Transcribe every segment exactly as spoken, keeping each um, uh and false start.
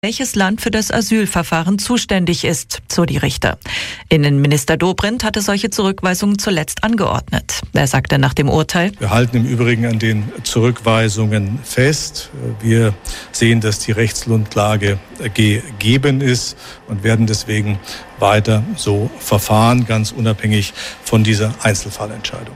welches Land für das Asylverfahren zuständig ist, so die Richter. Innenminister Dobrindt hatte solche Zurückweisungen zuletzt angeordnet. Er sagte nach dem Urteil: Wir halten im Übrigen an den Zurückweisungen fest. Wir sehen, dass die Rechtsgrundlage gegeben ist und werden deswegen weiter so verfahren, ganz unabhängig von dieser Einzelfallentscheidung.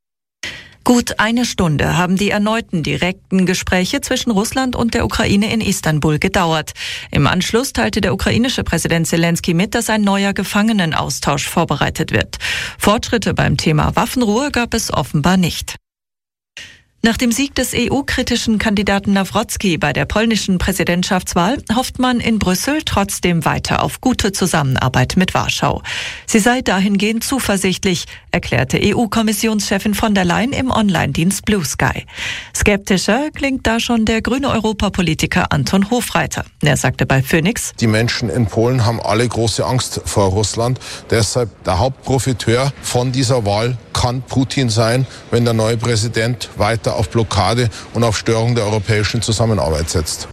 Gut eine Stunde haben die erneuten direkten Gespräche zwischen Russland und der Ukraine in Istanbul gedauert. Im Anschluss teilte der ukrainische Präsident Zelensky mit, dass ein neuer Gefangenenaustausch vorbereitet wird. Fortschritte beim Thema Waffenruhe gab es offenbar nicht. Nach dem Sieg des E U-kritischen Kandidaten Nawrocki bei der polnischen Präsidentschaftswahl hofft man in Brüssel trotzdem weiter auf gute Zusammenarbeit mit Warschau. Sie sei dahingehend zuversichtlich, erklärte E U-Kommissionschefin von der Leyen im Online-Dienst Blue Sky. Skeptischer klingt da schon der grüne Europapolitiker Anton Hofreiter. Er sagte bei Phoenix: Die Menschen in Polen haben alle große Angst vor Russland. Deshalb der Hauptprofiteur von dieser Wahl kann Putin sein, wenn der neue Präsident weiter auf Blockade und auf Störung der europäischen Zusammenarbeit setzt.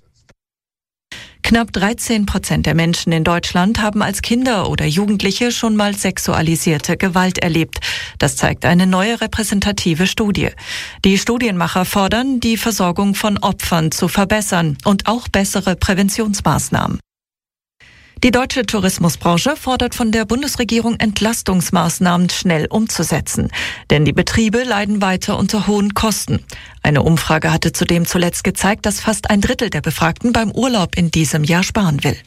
Knapp dreizehn Prozent der Menschen in Deutschland haben als Kinder oder Jugendliche schon mal sexualisierte Gewalt erlebt. Das zeigt eine neue repräsentative Studie. Die Studienmacher fordern, die Versorgung von Opfern zu verbessern und auch bessere Präventionsmaßnahmen. Die deutsche Tourismusbranche fordert von der Bundesregierung, Entlastungsmaßnahmen schnell umzusetzen. Denn die Betriebe leiden weiter unter hohen Kosten. Eine Umfrage hatte zudem zuletzt gezeigt, dass fast ein Drittel der Befragten beim Urlaub in diesem Jahr sparen will.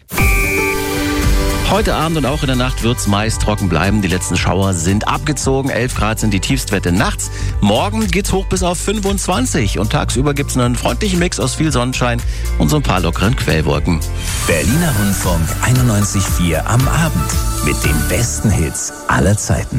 Heute Abend und auch in der Nacht wird es meist trocken bleiben. Die letzten Schauer sind abgezogen. elf Grad sind die Tiefstwerte nachts. Morgen geht's hoch bis auf fünfundzwanzig. Und tagsüber gibt's einen freundlichen Mix aus viel Sonnenschein und so ein paar lockeren Quellwolken. Berliner Rundfunk einundneunzig Komma vier am Abend mit den besten Hits aller Zeiten.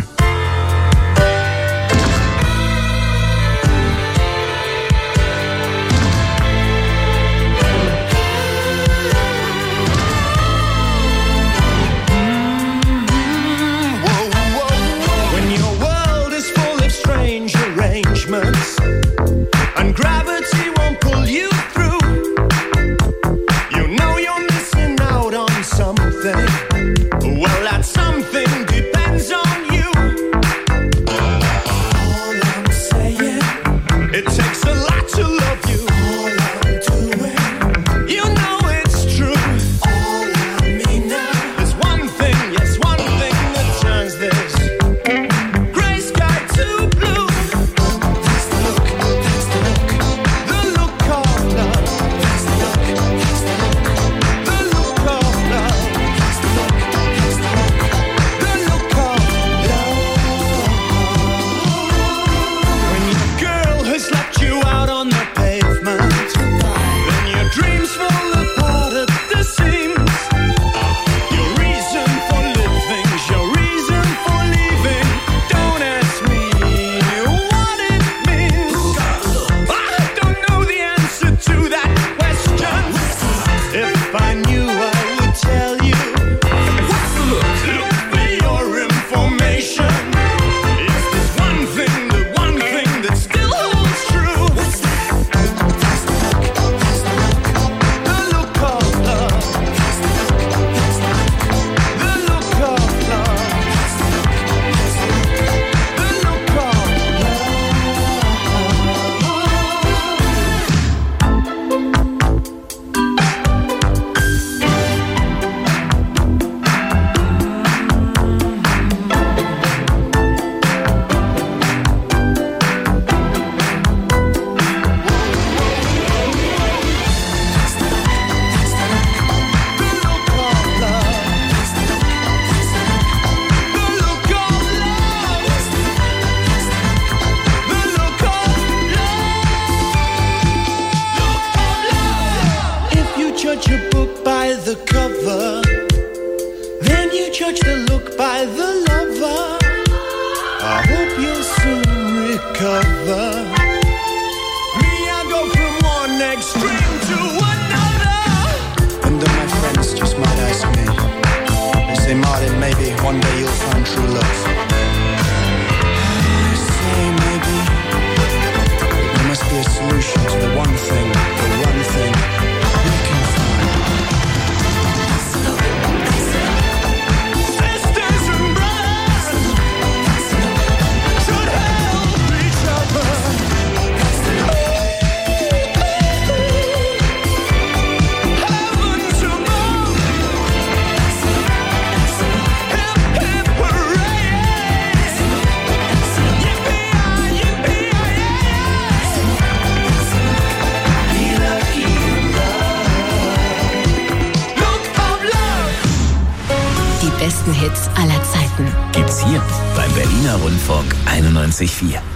And gravity won't pull you through. You know you're missing out on something. Well, that something depends on you. All I'm saying, it takes a lot to love you. All I'm doing, you know it's true. All I mean now is one thing, yes, one thing that turns this gray sky to blue. Judge a book by the cover, then you judge the look by the lover. I hope you'll soon recover. Me, I go from one extreme to another. And then my friends just might ask me, they say, Martin, maybe one day you'll find true love. I say maybe there must be a solution to the one thing, the one thing we can find. besten Hits aller Zeiten. Gibt's hier beim Berliner Rundfunk einundneunzig Komma vier.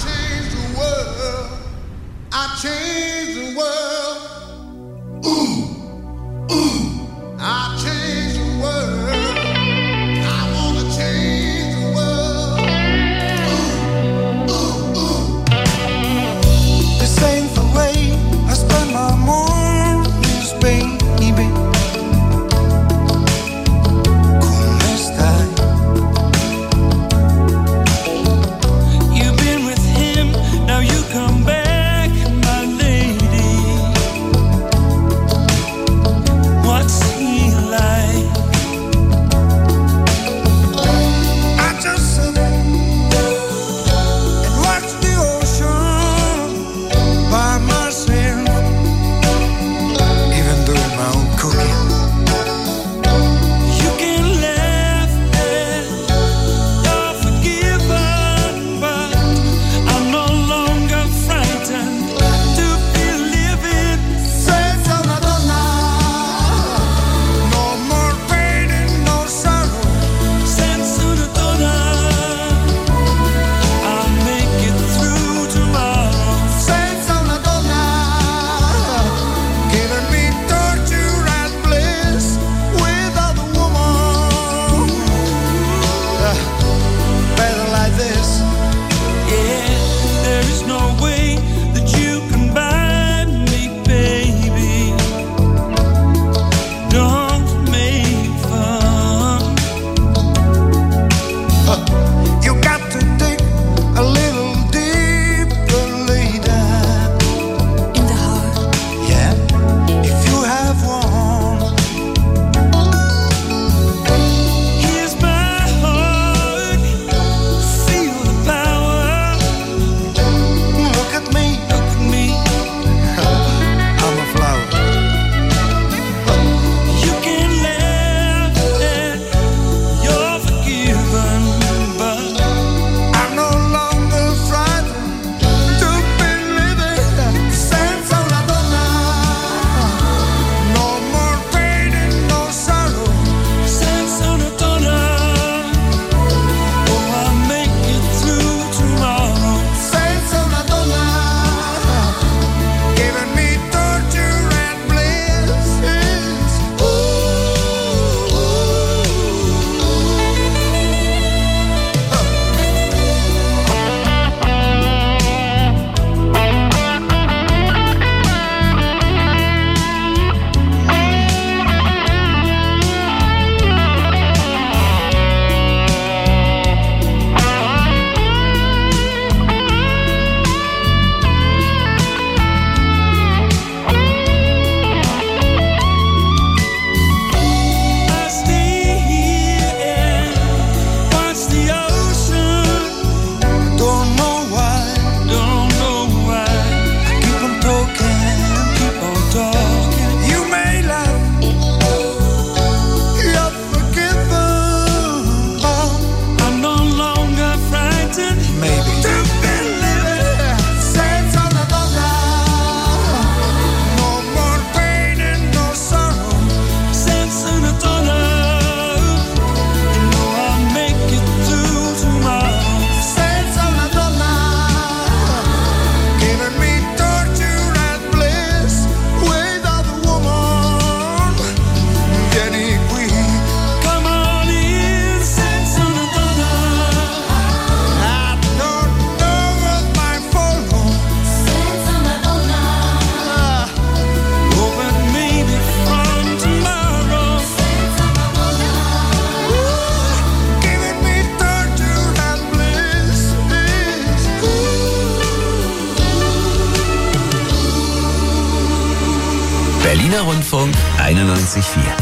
Berliner Rundfunk einundneunzig Komma vier.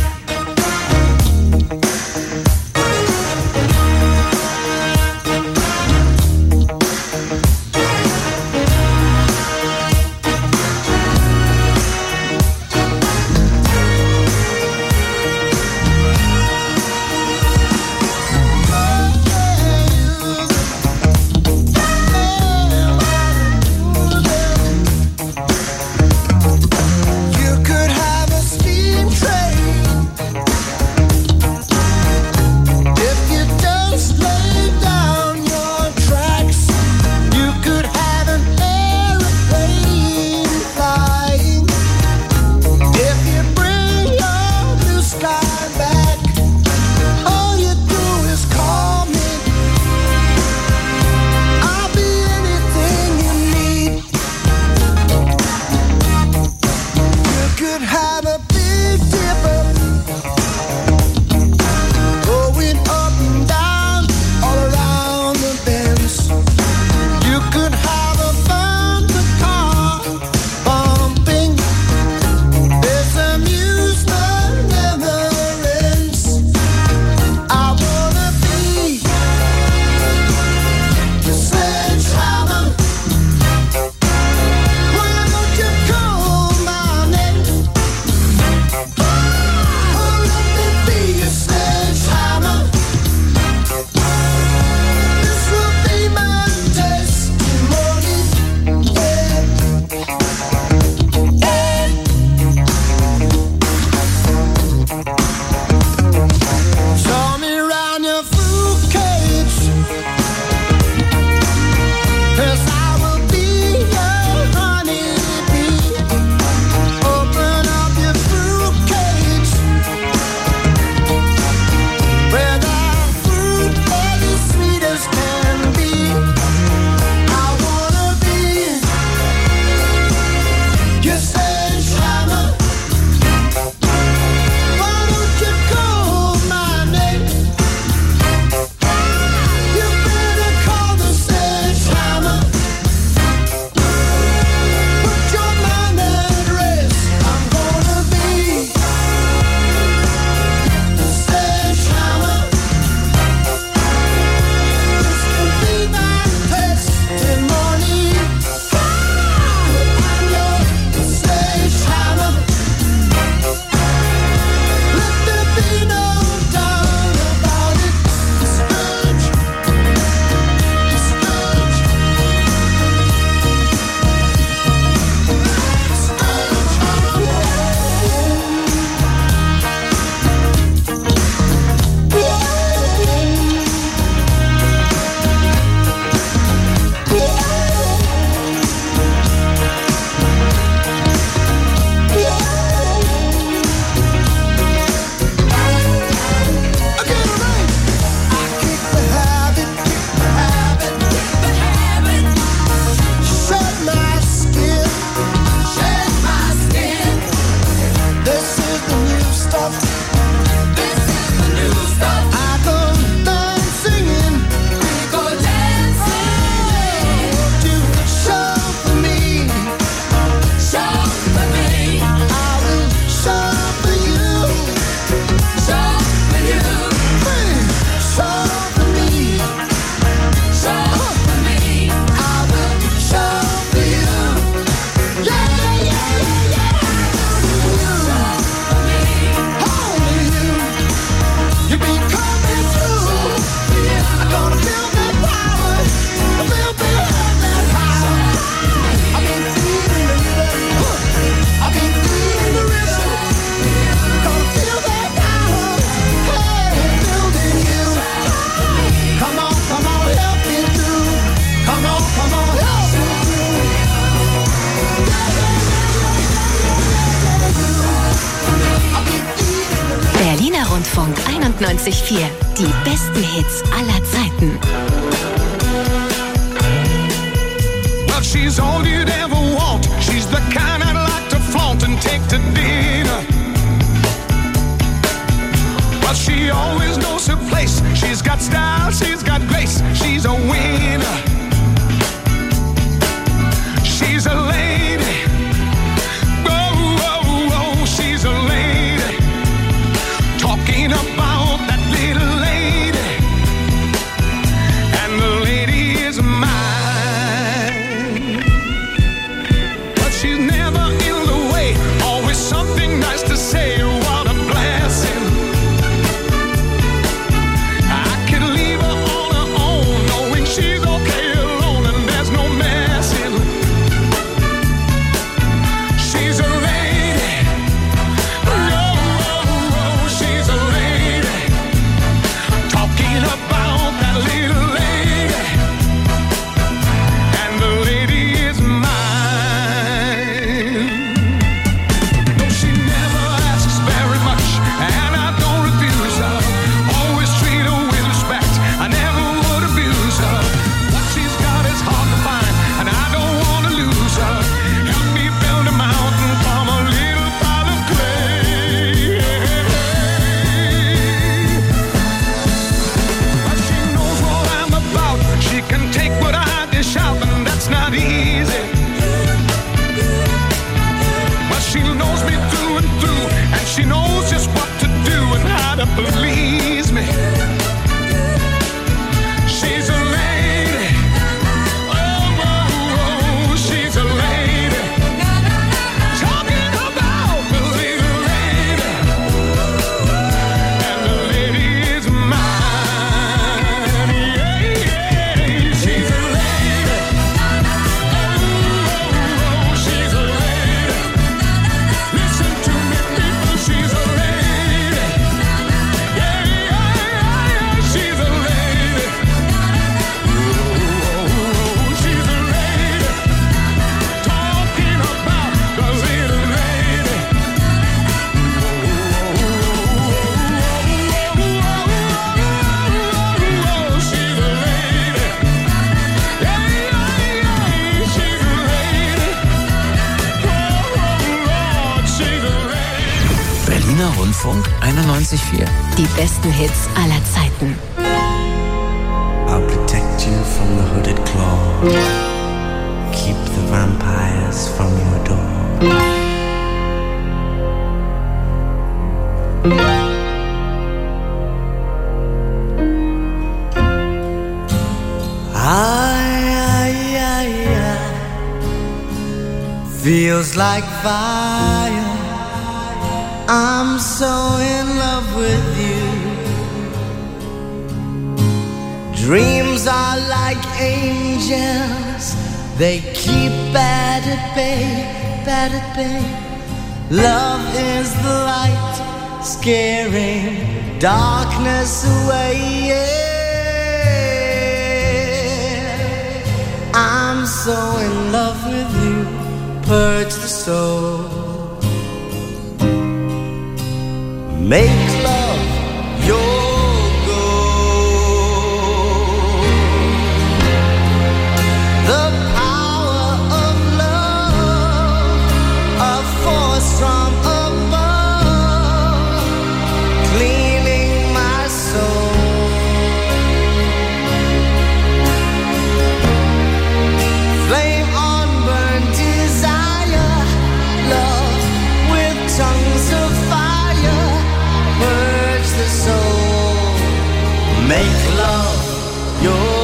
You could have a steam train Berliner Rundfunk einundneunzig Komma vier. Die besten Hits aller Zeiten. Well, she's all you'd ever want. She's the kind I'd like to flaunt and take to dinner. Well, she always knows her place. She's got style, she's got grace. She's a winner. She's a lady. Oh, oh, oh, she's a lady. Talking about that little lady. And the lady is mine. But she's never in the way. Always something nice to say. What a blessing. Please me. She's a lady. Oh, oh, oh, she's a lady. Talking about the little lady. And the lady is mine. Yeah, yeah. She's a lady. Oh, oh, oh, she's a lady. Listen to me, people, she's a lady. Berliner Rundfunk einundneunzig Komma vier. Die besten Hits aller Zeiten. I'll protect you from the hooded claw. Keep the vampires from your door. I, I, I, I feels like fire. I'm so in love with you. Dreams are like angels. They keep bad at bay, bad at bay. Love is the light, scaring darkness away. Yeah. I'm so in love with you. Purge the soul. Make love your from above, cleaning my soul. Flame on burn desire, love with tongues of fire. Purge the soul, make love your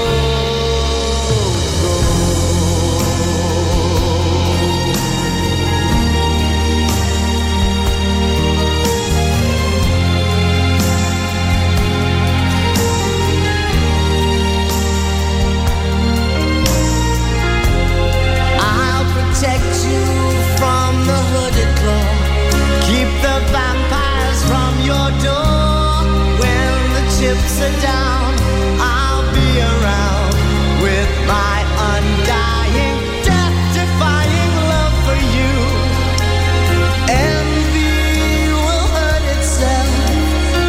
chips are down, I'll be around with my undying, death-defying love for you. Envy will hurt itself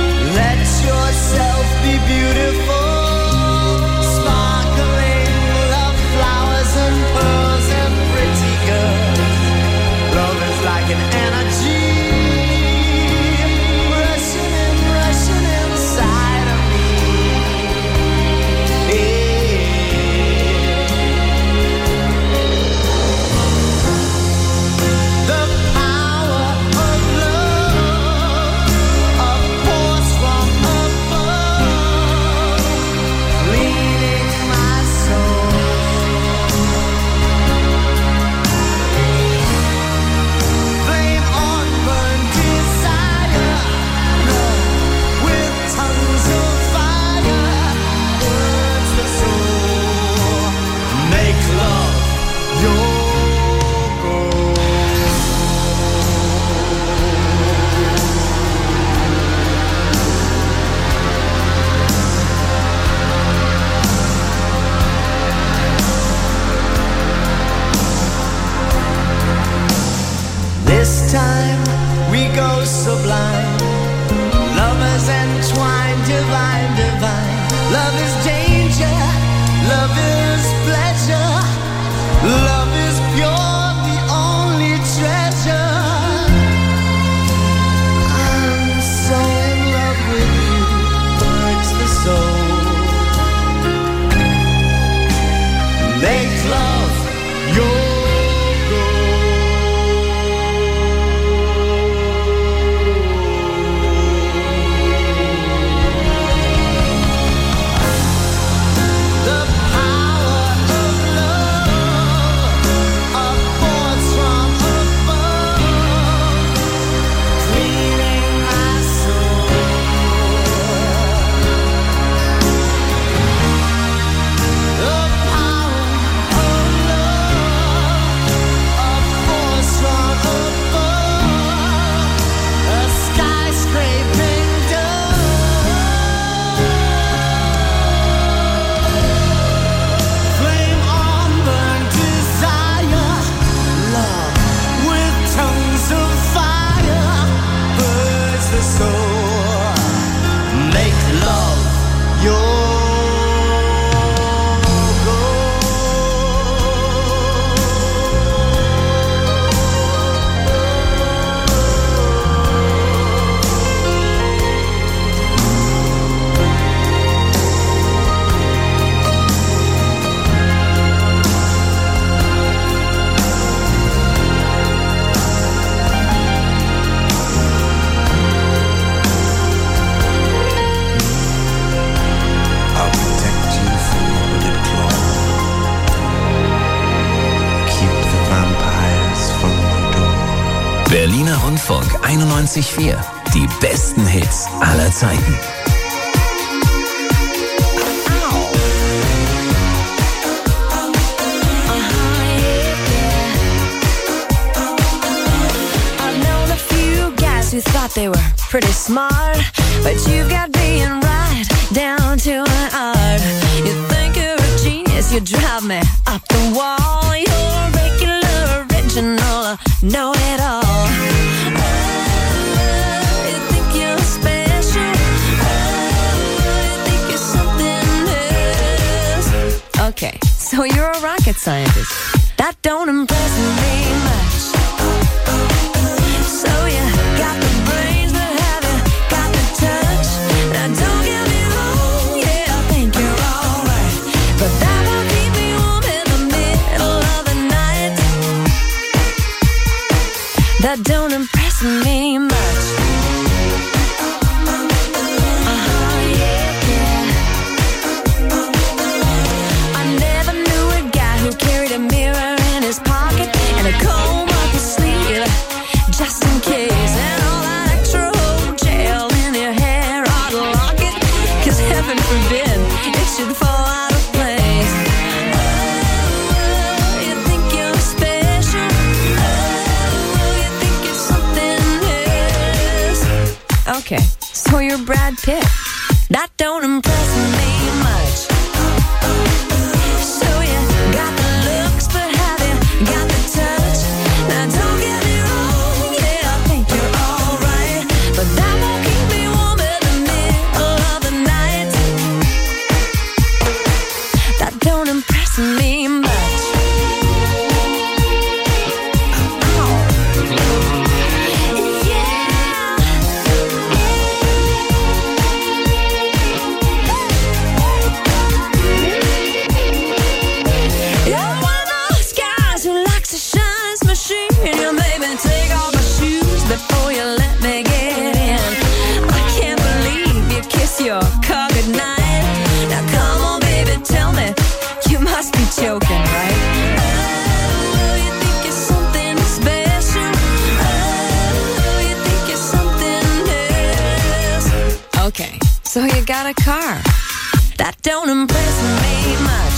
einundneunzig Komma vier. Die besten Hits aller Zeiten. Who thought they were pretty smart, but you've got being right down to an art. You think you're a genius, you drive me up the wall. You're a regular, original, know-it-all. Oh, you think you're special. Oh, you think you're something else. Okay, so you're a rocket scientist. That don't impress me much. So you got the brains, but have you got the touch? Now don't get me wrong, yeah, I think you're alright, but that won't keep me warm in the middle of the night. That don't impress me much. Uh-huh, yeah, yeah. I never knew a guy who carried a mirror in his pocket and a comb up his sleeve, just in case, and all that extra old gel in your hair ought to lock it, cause heaven forbid it should fall out of place. Oh, you think you're special. Oh, you think you're something else. Okay, so you're Brad Pitt. That don't impress me much. So you got the looks, but have you got the touch? Now don't get me wrong, yeah, I think you're alright, but that won't keep me warm in the middle of the night. That don't impress me much. You're one of those guys who likes to shine his machine. You made me take off my shoes before you let me get in. I can't believe you kiss your car goodnight. Now come on, baby, tell me, you must be joking, right? Oh, you think you're something special. Oh, you think you're something else. Okay, so you got a car. That don't impress me much.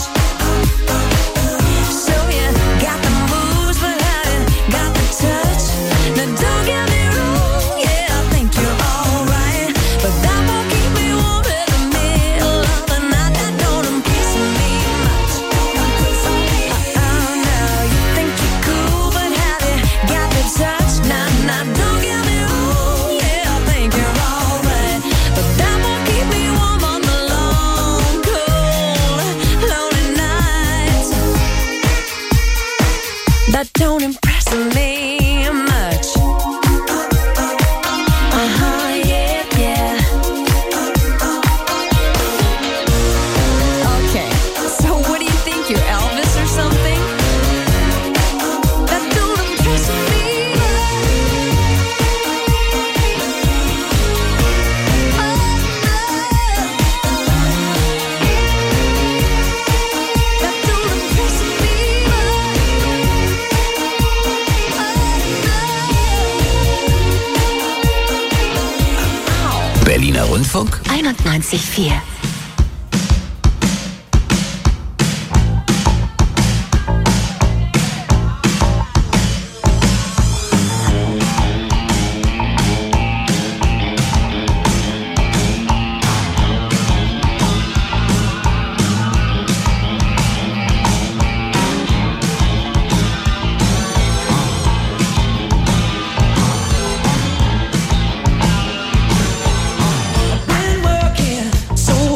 So you got the moves, but have you got the touch? Now don't get me wrong, yeah, I think you're alright, but that won't keep me warm in the middle of the night. That don't impress me much. Oh no, you think you're cool, but have you got the touch? Now, now don't get me wrong, yeah, I think you're alright, but that won't keep me warm on the long, cold, lonely nights. That don't impress me much. Uh-huh, yeah, yeah. Okay, so what do you think, you're Elvis or something? That don't impress me That don't impress me Berliner Rundfunk einundneunzig Komma vier. Been working so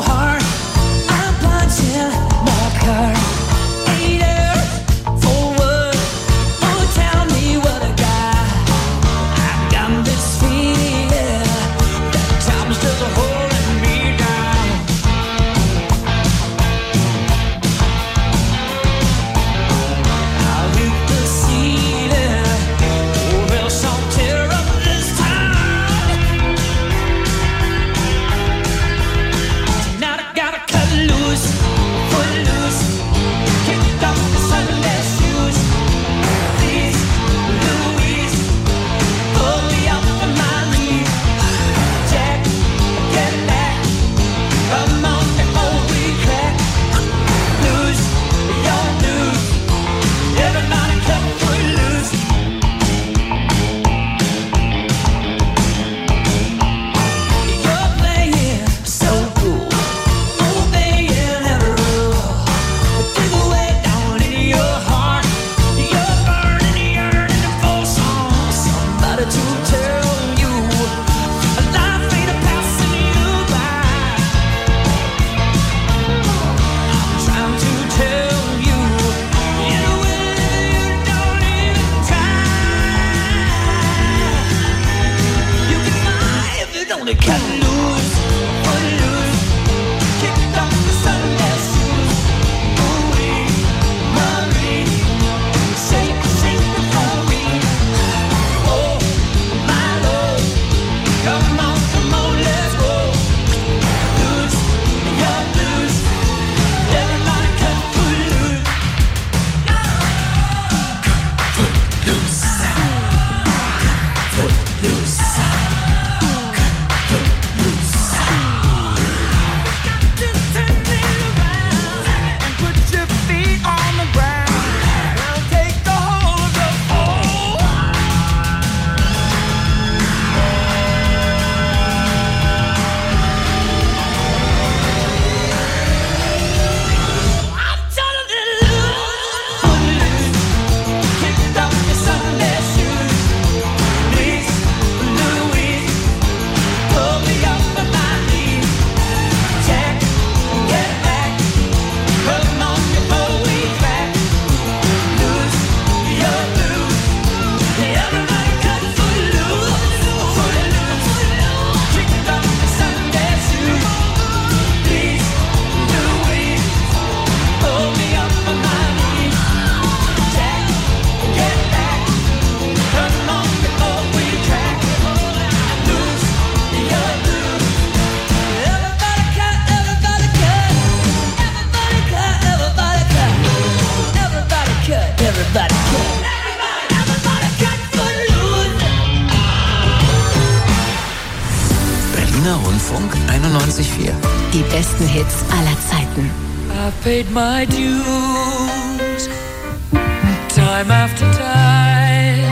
Rundfunk einundneunzig Komma vier. Die besten Hits aller Zeiten. I've paid my dues, time after time.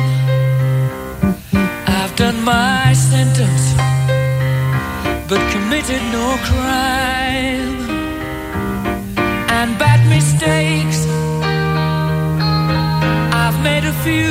I've done my sentence, but committed no crime. And bad mistakes, I've made a few.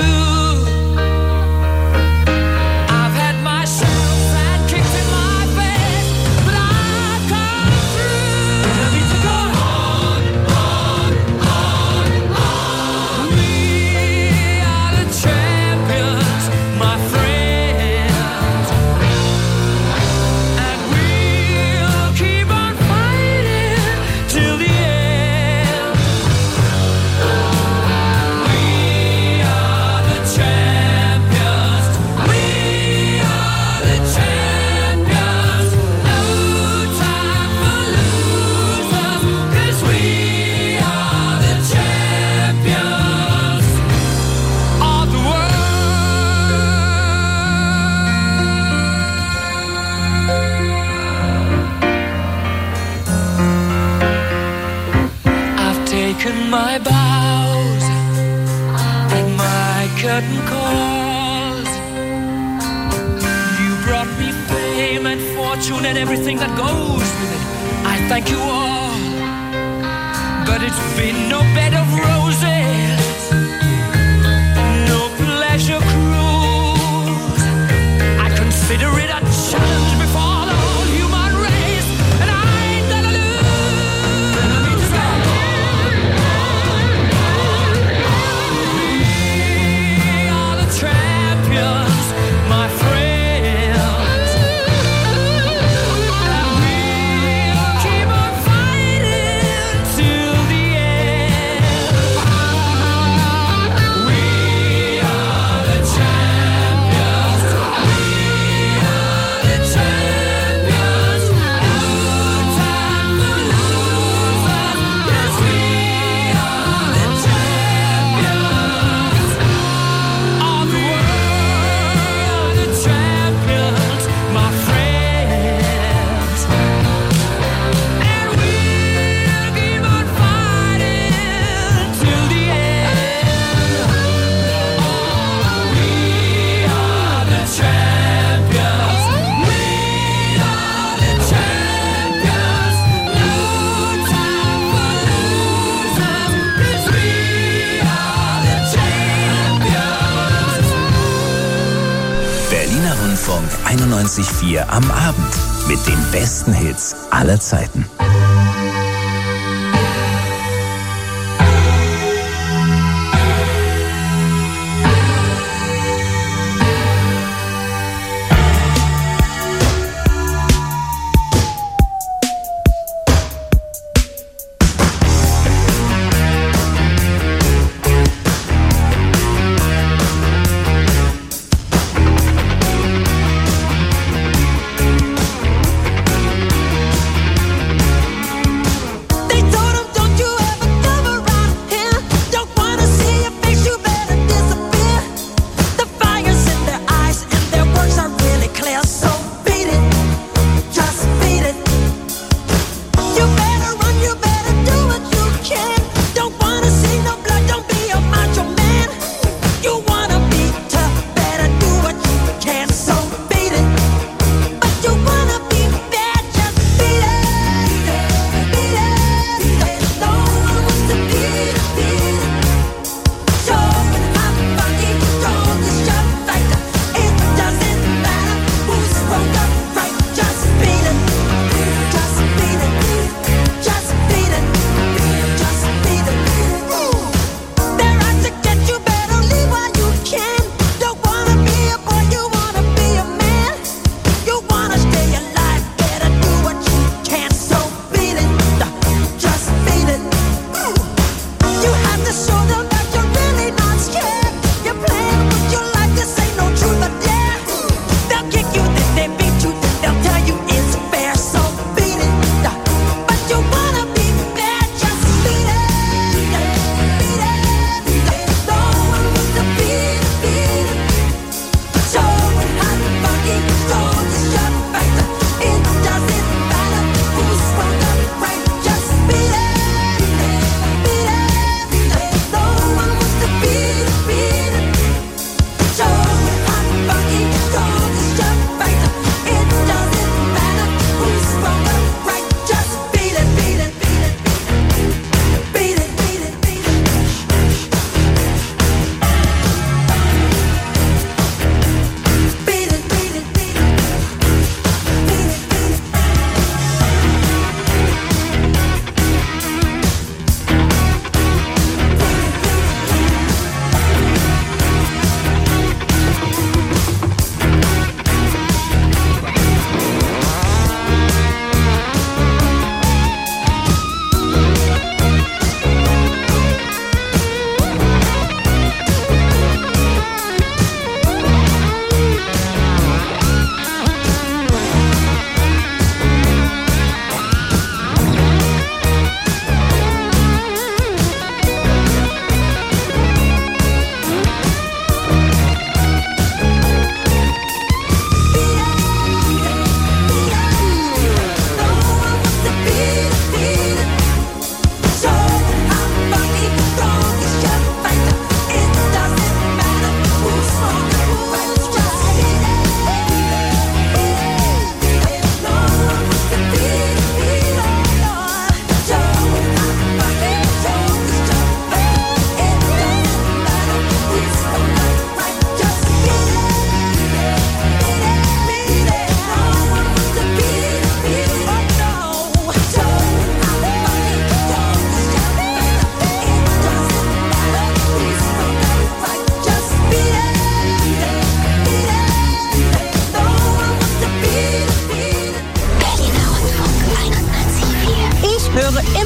My bows and my curtain calls. You brought me fame and fortune and everything that goes with it. I thank you all, but it's been no bed of roses, no pleasure cruise. I consider it a challenge before the whole human race, and I ain't gonna lose. Champions, my friends, and we'll keep on fighting till the end. We are the champions. We are the champions. No time for losers, 'cause we are the champions of the world. Rundfunk einundneunzig Komma vier am Abend mit den besten Hits aller Zeiten.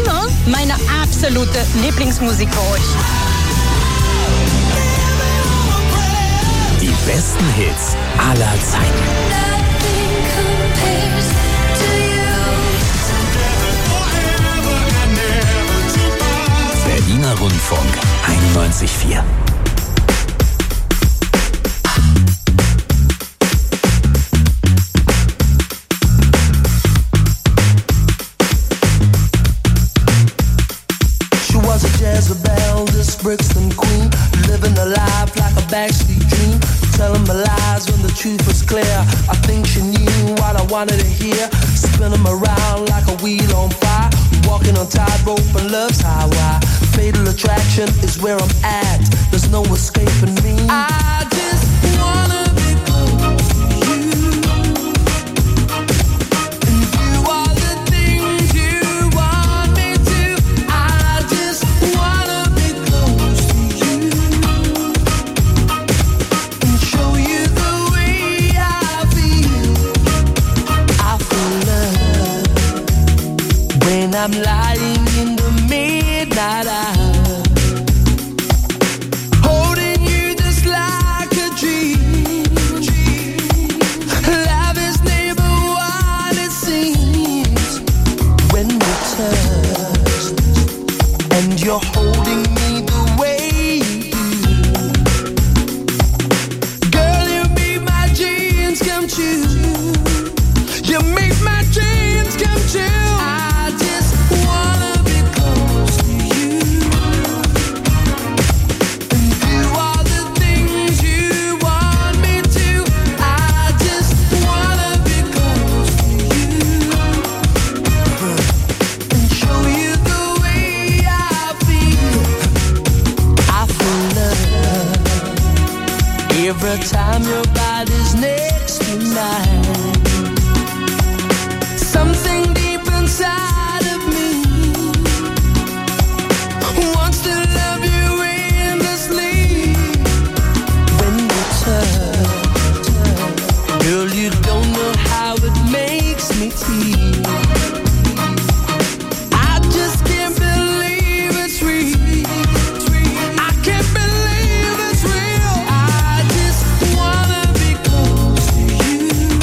immer meine absolute Lieblingsmusik für euch. Die besten Hits aller Zeiten. Berliner Rundfunk einundneunzig Komma vier. Jezebel, this Brixton queen, living a life like a backstreet dream, telling my lies when the truth was clear. I think she knew what I wanted to hear, spinning them around like a wheel on fire, walking on tightrope and love's highway. Fatal attraction is where I'm at, there's no escaping me. I just wanna be close to you, and do all the things you want me to. I just wanna be close to you and show you the way I feel. I feel love when I'm lying in the midnight hour, holding you just like a dream. Love is never what it seems when we touch, and you're holding me the way you do. Girl, you make my dreams come true. You make my dreams come true. I just wanna be close to you and do all the things you want me to. I just wanna be close to you and show you the way I feel. I feel love every time your body's next to mine. Something deep inside of me wants to love you endlessly. When we touch, girl, you don't know how it makes me feel. I just can't believe it's real. I can't believe it's real. I just wanna be close to you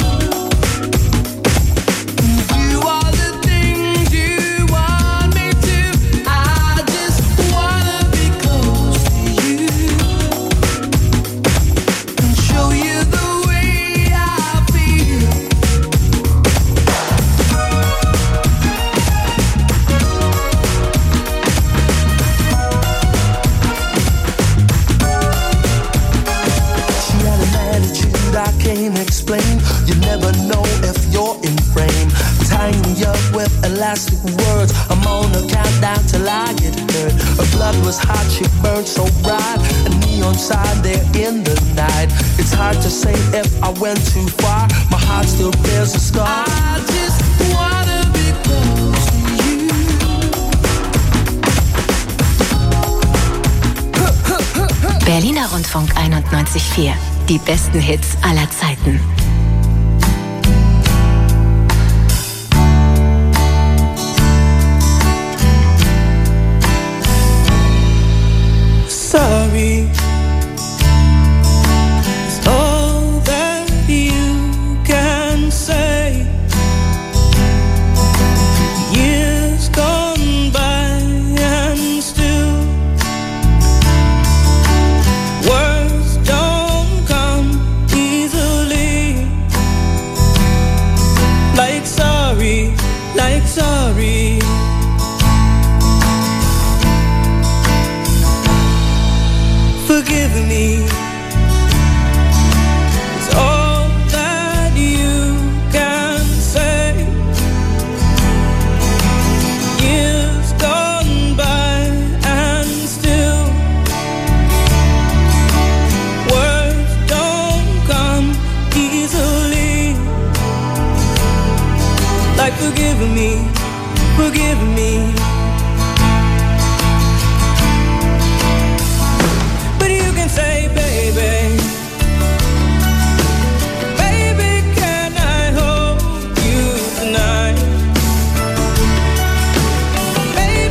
and do all the things you want me to. I just wanna be close to you and show you the way I feel. She had an attitude I can't explain. You never know if you're in frame. Tying me up with elastic words. I'm on a countdown till I get hurt. Her blood was hot, she burned so bright. A neon sign there in the night. It's hard to say if I went too far. My heart still bears a scar. I just wanna be close to you. Berliner Rundfunk einundneunzig Komma vier. Die besten Hits aller Zeiten. Sorry is all that you can say. Years gone by and still words don't come easily. Like sorry, like sorry. Forgive me. It's all that you can say. Years gone by and still words don't come easily. Like forgive me, forgive me. Say, baby, baby, can I hold you tonight? Baby,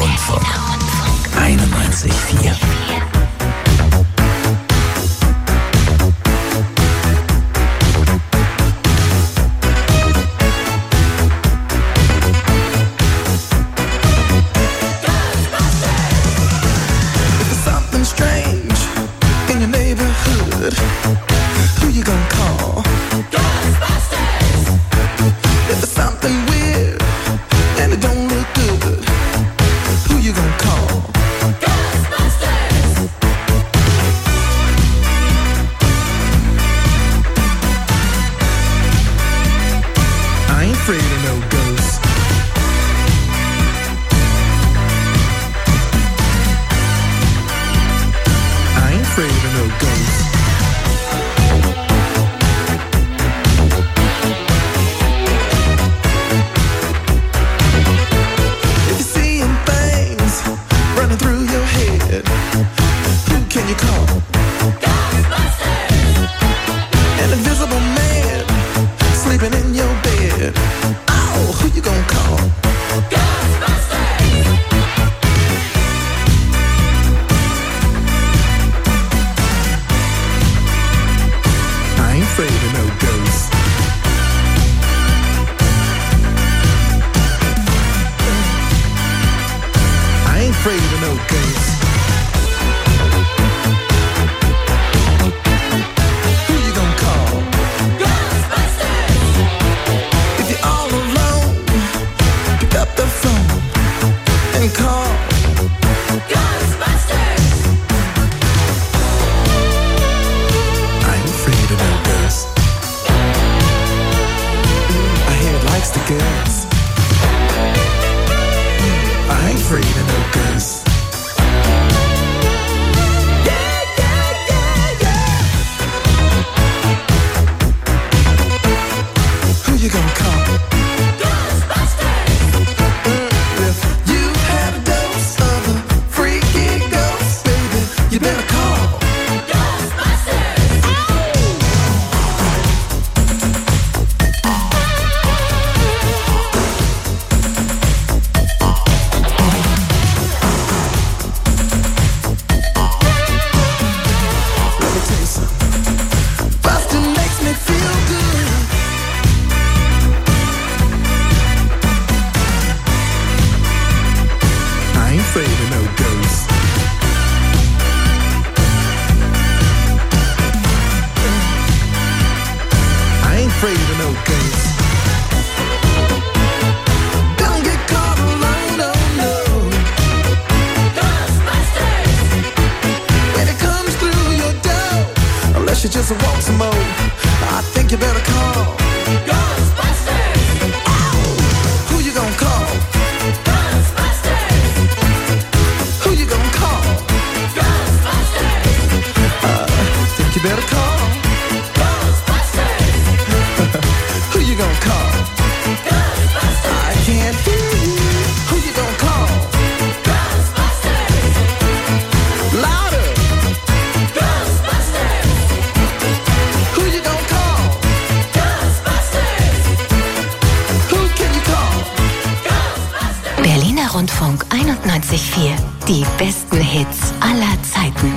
Rundfunk einundneunzig Komma vier. Who you gonna call? Ghostbusters! If there's something weird and it don't look good, who you gonna call? Ghostbusters! I ain't afraid of no ghosts. I ain't afraid of no ghosts. You call Ghostbusters. An invisible man sleeping in your bed. Oh, who you gonna call? Ghostbusters. I ain't afraid of no ghosts. I ain't afraid of no ghosts. Call Ghostbusters. I ain't afraid of no ghosts. I hear it likes the girls. I ain't afraid of no ghosts. Yeah, yeah, yeah, yeah. Who you gonna call? You better call Ghostbusters. Let me tell you something. Bustin' makes me feel good. I ain't afraid of no ghosts. Afraid of no ghosts. Don't get caught alone, no, no. Ghostbusters. When it comes through your door, unless you just want some more, I think you better call Ghostbusters. Oh, who you gonna call? Ghostbusters. Who you gonna call? Ghostbusters. Uh, think you better call Who you gonna call? Ghostbusters. I can't hear you. Who you gonna call? Ghostbusters. Louder. Ghostbusters. Who you gonna call? Ghostbusters. Who can you call? Ghostbusters. Berliner Rundfunk einundneunzig Komma vier. Die besten Hits aller Zeiten.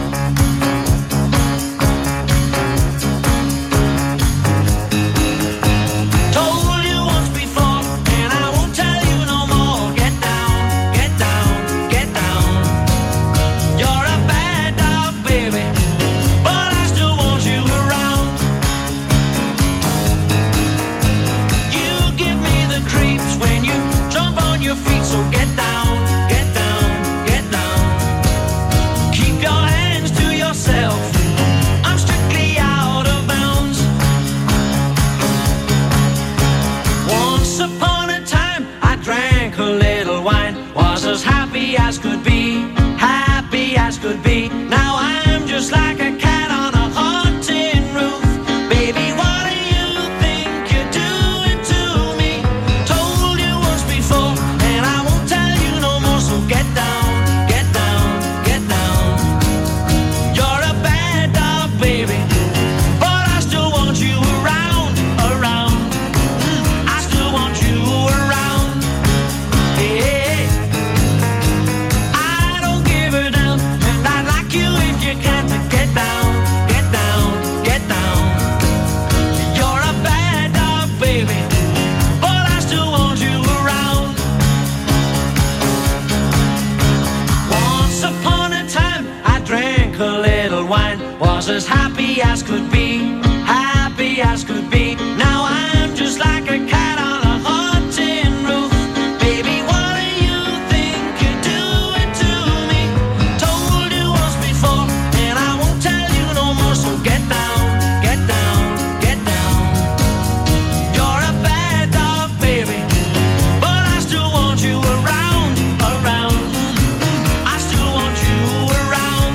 So get down, get down, get down. Keep your hands to yourself. I'm strictly out of bounds. Once upon a time, I drank a little wine. Was as happy as could be, happy as could be. Now I'm just like a cat on a haunted roof. Baby, what do you think you're doing to me? Told you once before. Get down, get down, get down. You're a bad dog, baby, but I still want you around, around. I still want you around. Hey, hey. was as happy as could be, happy as could be. Now I'm just like a cat on a haunting roof. Baby, what do you think you're doing to me? Told you once before, and I won't tell you no more. So get down, get down, get down. You're a bad dog, baby, but I still want you around, around. I still want you around.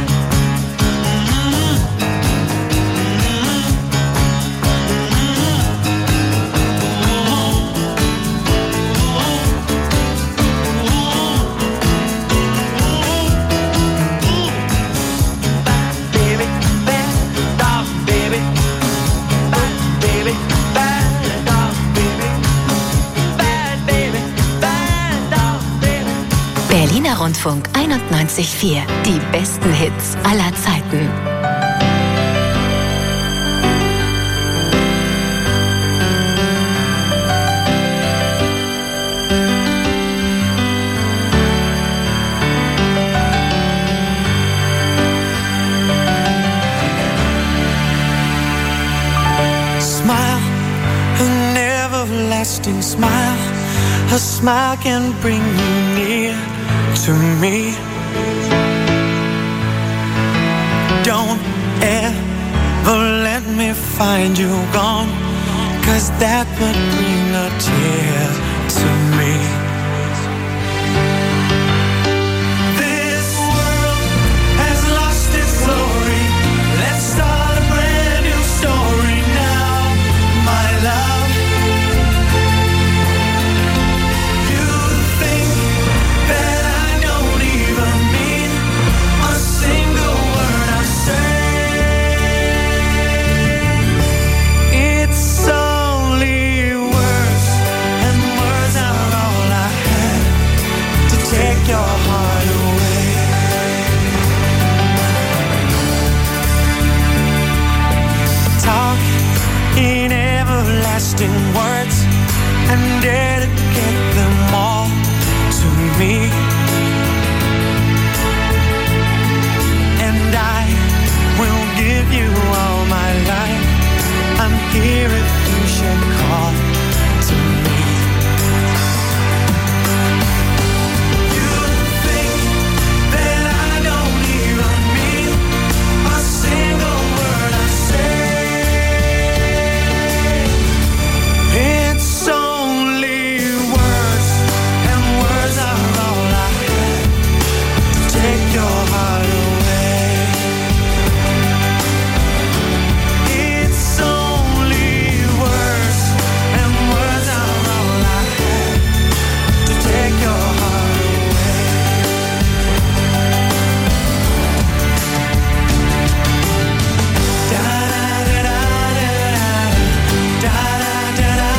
Berliner Rundfunk einundneunzig Komma vier. Die besten Hits aller Zeiten. Smile, an everlasting smile. A smile can bring you near to me. Don't ever let me find you gone, 'cause that would bring a tear to me. This world has lost its glory. Let's start a brand new story now, my love. Words and dedicate them all to me, and I will give you all my life. I'm here if you should call to me. You think that I don't even mean a single word I say. It's only words, and words are all I have to take your heart away. It's only words, and words are all I have to take your heart away. Da da da da da da da.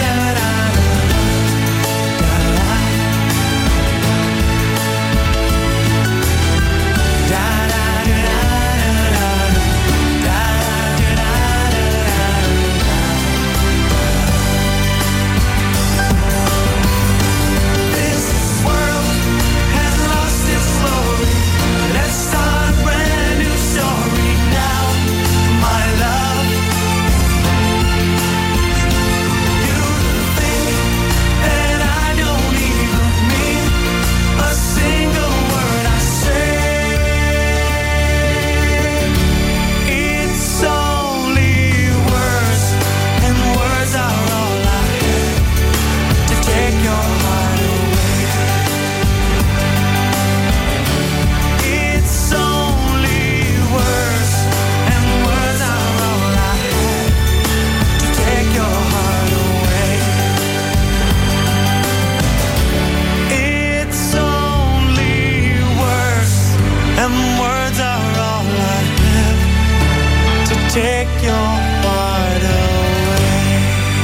Take your heart away.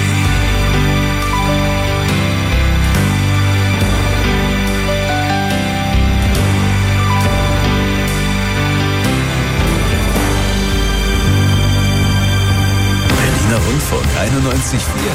Berliner Rundfunk einundneunzig Komma vier.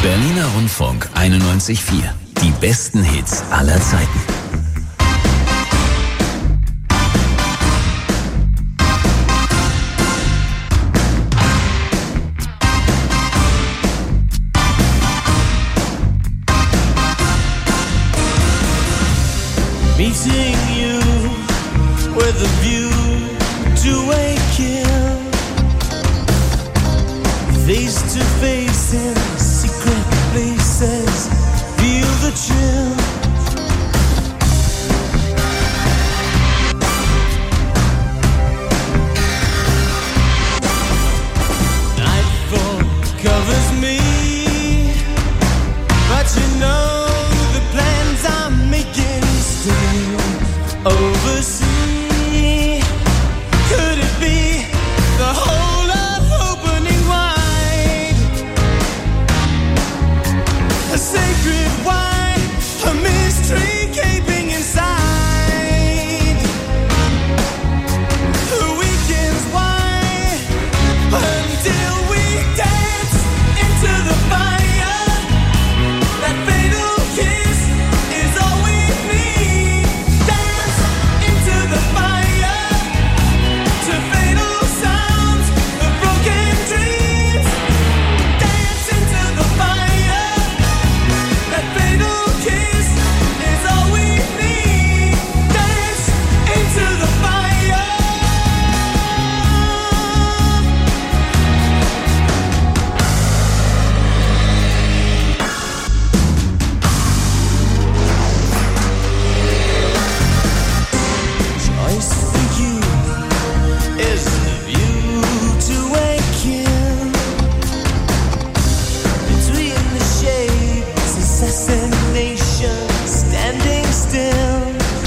Berliner Rundfunk einundneunzig Komma vier. Die besten Hits aller Zeiten. Meeting you with a view to a kill, face to face in secret places, feel the chill. Nightfall covers me, but you know the plans I'm making still oversee. Could it be the whole of opening wide? A sacred wine, a mystery gaping inside. The weekend's wide until we dance into the fire. That fatal kiss is all we need. Dance into the fire to fatal sounds of broken dreams. Dance into the fire. That fatal kiss is all we need. Dance into the fire. Choice for you is the view to a kill. Between the shapes, assassination, standing still.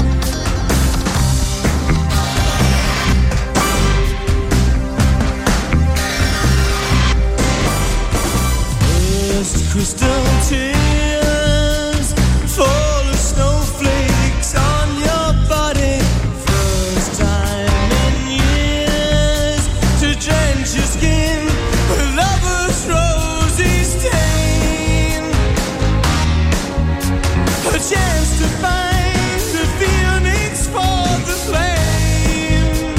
First crystal tears fall as snowflakes on your body. First time in years to drench your skin with lover's rosy stain. A chance to find the phoenix for the flame.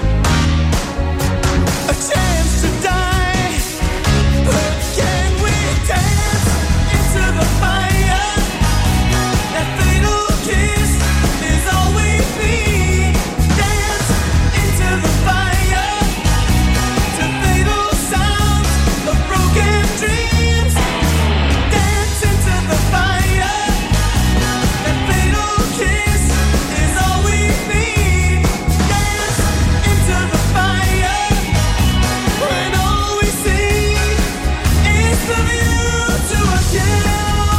A chance to die, but can we dance into the fire? That fatal kiss is all we need. Dance into the fire to fatal sounds of broken dreams. Dance into the fire. That fatal kiss is all we need. Dance into the fire when all we see is the view to a kill.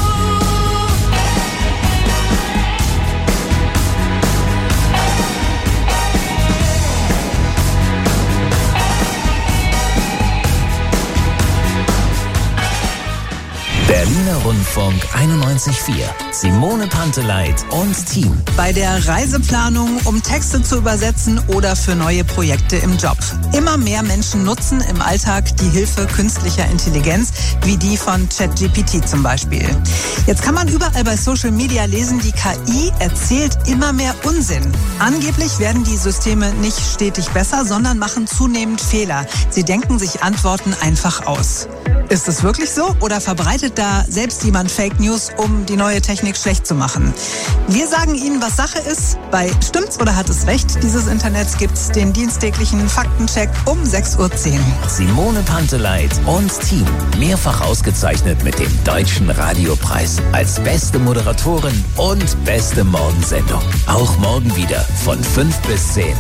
Berliner Rundfunk einundneunzig Komma vier. Simone Panteleit und Team. Bei der Reiseplanung, um Texte zu übersetzen oder für neue Projekte im Job. Immer mehr Menschen nutzen im Alltag die Hilfe künstlicher Intelligenz, wie die von ChatGPT zum Beispiel. Jetzt kann man überall bei Social Media lesen, die K I erzählt immer mehr Unsinn. Angeblich werden die Systeme nicht stetig besser, sondern machen zunehmend Fehler. Sie denken sich Antworten einfach aus. Ist es wirklich so oder verbreitet da selbst jemand Fake News, um die neue Technik schlecht zu machen? Wir sagen Ihnen, was Sache ist. Bei Stimmt's oder hat es recht? Dieses Internets gibt's den dienstäglichen Faktencheck um sechs Uhr zehn. Simone Panteleit und Team. Mehrfach ausgezeichnet mit dem Deutschen Radiopreis als beste Moderatorin und beste Morgensendung. Auch morgen wieder von fünf bis zehn.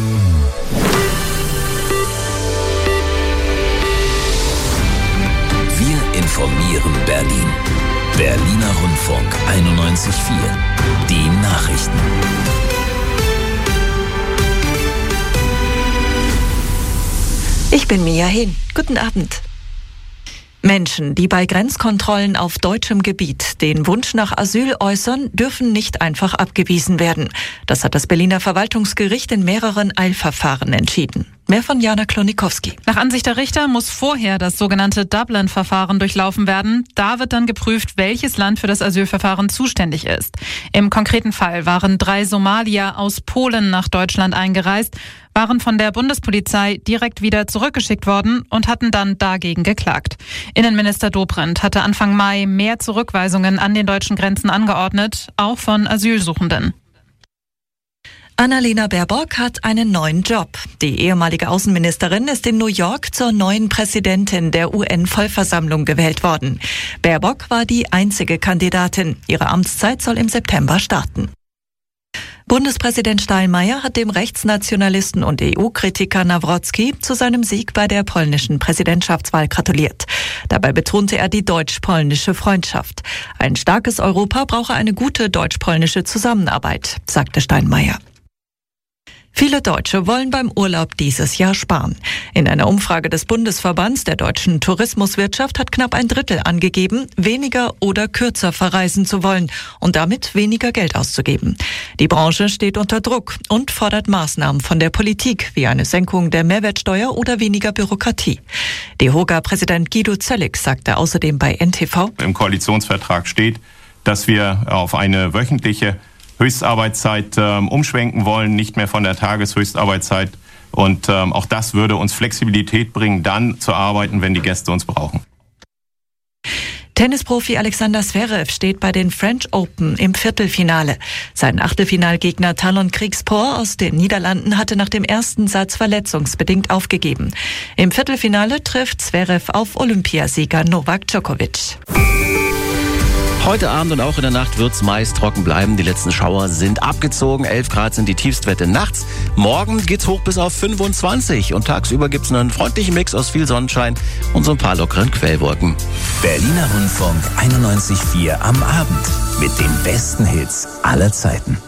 Wir informieren Berlin. Berliner Rundfunk einundneunzig Komma vier. Die Nachrichten. Ich bin Mia Hehn. Guten Abend. Menschen, die bei Grenzkontrollen auf deutschem Gebiet den Wunsch nach Asyl äußern, dürfen nicht einfach abgewiesen werden. Das hat das Berliner Verwaltungsgericht in mehreren Eilverfahren entschieden. Mehr von Jana Klonikowski. Nach Ansicht der Richter muss vorher das sogenannte Dublin-Verfahren durchlaufen werden. Da wird dann geprüft, welches Land für das Asylverfahren zuständig ist. Im konkreten Fall waren drei Somalier aus Polen nach Deutschland eingereist, waren von der Bundespolizei direkt wieder zurückgeschickt worden und hatten dann dagegen geklagt. Innenminister Dobrindt hatte Anfang Mai mehr Zurückweisungen an den deutschen Grenzen angeordnet, auch von Asylsuchenden. Annalena Baerbock hat einen neuen Job. Die ehemalige Außenministerin ist in New York zur neuen Präsidentin der U N-Vollversammlung gewählt worden. Baerbock war die einzige Kandidatin. Ihre Amtszeit soll im September starten. Bundespräsident Steinmeier hat dem Rechtsnationalisten und E U-Kritiker Nawrocki zu seinem Sieg bei der polnischen Präsidentschaftswahl gratuliert. Dabei betonte er die deutsch-polnische Freundschaft. Ein starkes Europa brauche eine gute deutsch-polnische Zusammenarbeit, sagte Steinmeier. Viele Deutsche wollen beim Urlaub dieses Jahr sparen. In einer Umfrage des Bundesverbands der deutschen Tourismuswirtschaft hat knapp ein Drittel angegeben, weniger oder kürzer verreisen zu wollen und damit weniger Geld auszugeben. Die Branche steht unter Druck und fordert Maßnahmen von der Politik, wie eine Senkung der Mehrwertsteuer oder weniger Bürokratie. DEHOGA-Präsident Guido Zöllig sagte außerdem bei N T V: Im Koalitionsvertrag steht, dass wir auf eine wöchentliche Höchstarbeitszeit ähm, umschwenken wollen, nicht mehr von der Tageshöchstarbeitszeit. Und ähm, auch das würde uns Flexibilität bringen, dann zu arbeiten, wenn die Gäste uns brauchen. Tennisprofi Alexander Zverev steht bei den French Open im Viertelfinale. Sein Achtelfinalgegner Talon Kriegspor aus den Niederlanden hatte nach dem ersten Satz verletzungsbedingt aufgegeben. Im Viertelfinale trifft Zverev auf Olympiasieger Novak Djokovic. Heute Abend und auch in der Nacht wird es meist trocken bleiben. Die letzten Schauer sind abgezogen. elf Grad sind die Tiefstwerte nachts. Morgen geht's hoch bis auf fünfundzwanzig. Und tagsüber gibt's einen freundlichen Mix aus viel Sonnenschein und so ein paar lockeren Quellwolken. Berliner Rundfunk einundneunzig Komma vier am Abend mit den besten Hits aller Zeiten.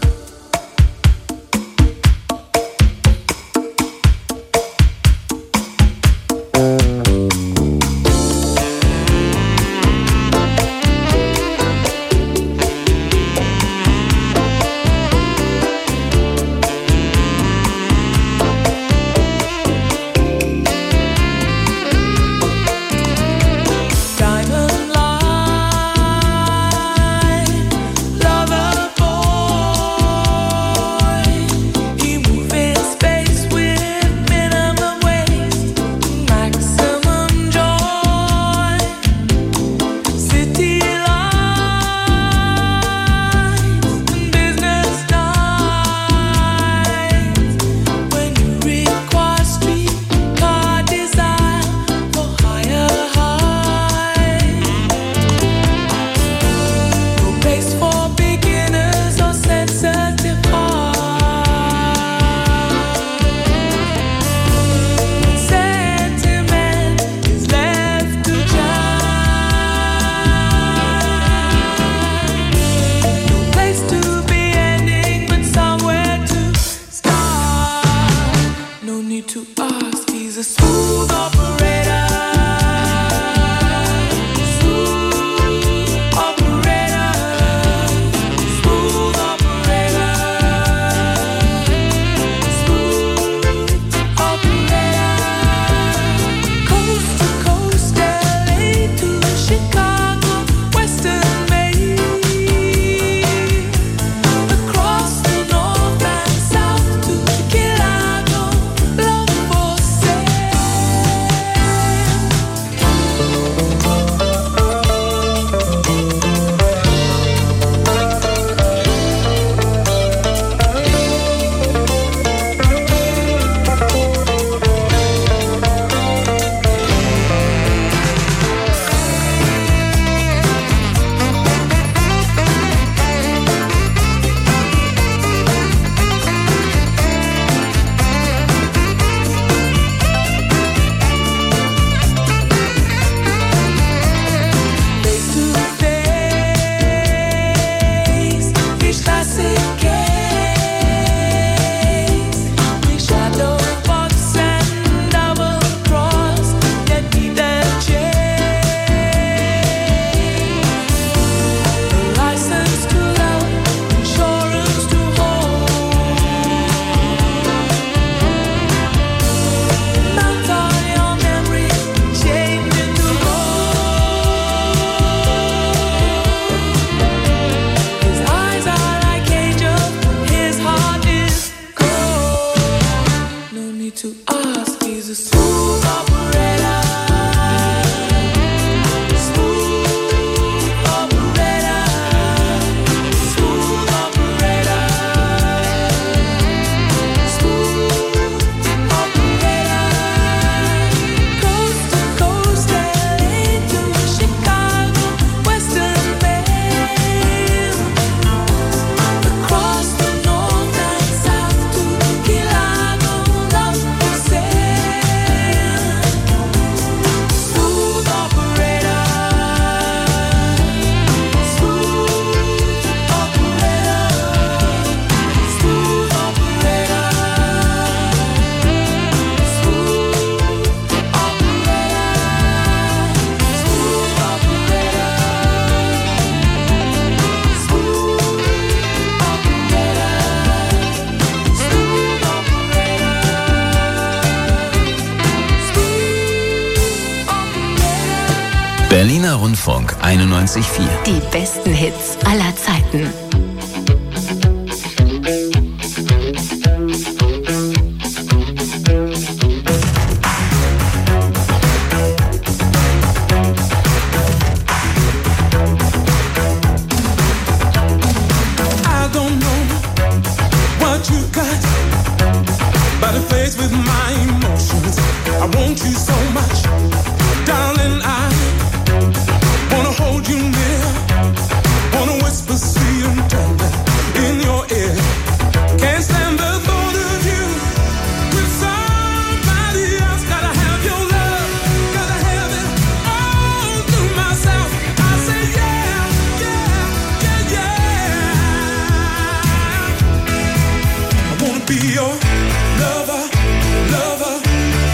Diamond light, lover boy. Rundfunk einundneunzig Komma vier. Die besten Hits aller Zeiten.